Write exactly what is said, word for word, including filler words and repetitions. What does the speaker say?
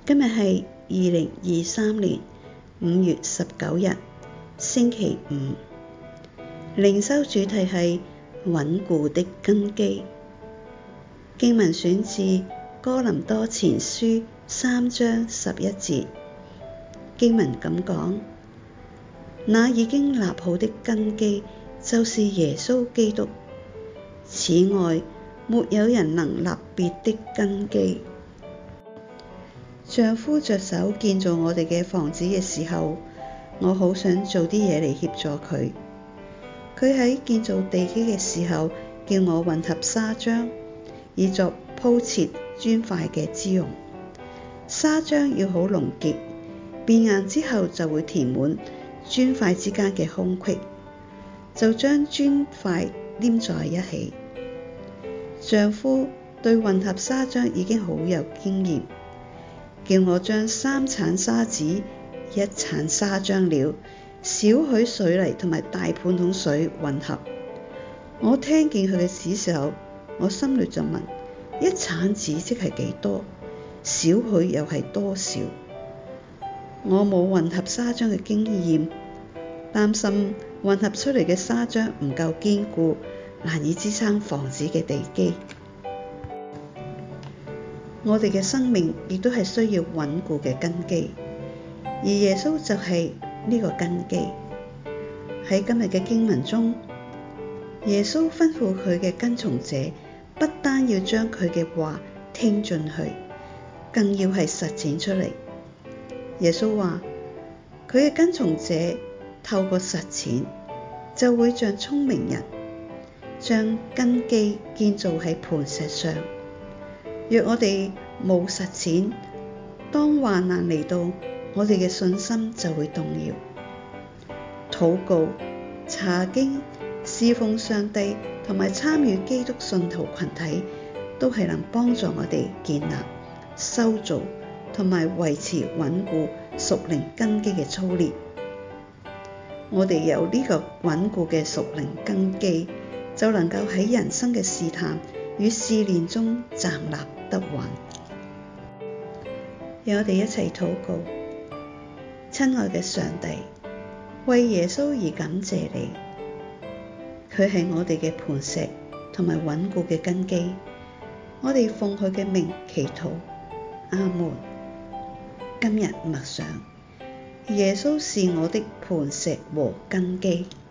今日係二零二三年五月十九日，星期五。靈修主題係穩固的根基。經文選自哥林多前書三章十一節。經文咁講：那已經立好的根基，就是耶穌基督。此外，沒有人能立別的根基。丈夫着手建造我哋嘅房子嘅時候，我好想做啲嘢嚟協助佢。佢喺建造地基嘅時候，叫我混合砂漿，以作鋪設磚塊嘅之用。砂漿要好濃結，變硬之後就會填滿磚塊之間嘅空隙，就將磚塊黏在一起。丈夫對混合砂漿已經好有經驗，叫我將三鏟沙子、一鏟砂漿料、少許水泥同埋大半桶水混合。我聽見佢嘅指示後，我心裏就問：一鏟子即係幾多？少許又係多少？我冇混合砂漿嘅經驗，擔心混合出嚟嘅砂漿唔夠堅固，難以支撐房子嘅地基。我哋嘅生命亦都係需要穩固嘅根基，而耶穌就係呢個根基。喺今日嘅經文中，耶穌吩咐佢嘅跟從者，不單要將佢嘅話聽進去，更要係實踐出嚟。耶穌話，佢嘅跟從者透過實踐，就會像聰明人，將根基建造喺磐石上。若我哋冇實踐，當患難嚟到，我哋嘅信心就會動搖。禱告、查經、侍奉上帝同埋參與基督信徒群體，都係能幫助我哋建立、修造同埋維持穩固屬靈根基嘅操練。我哋有呢個穩固嘅屬靈根基，就能夠喺人生嘅試探與試煉中站立得穩。讓我哋一齊禱告。親愛嘅上帝，為耶穌而感謝你，佢係我哋嘅磐石同埋穩固嘅根基。我哋奉佢嘅名祈禱，阿門。今日默想，耶穌是我的磐石和根基。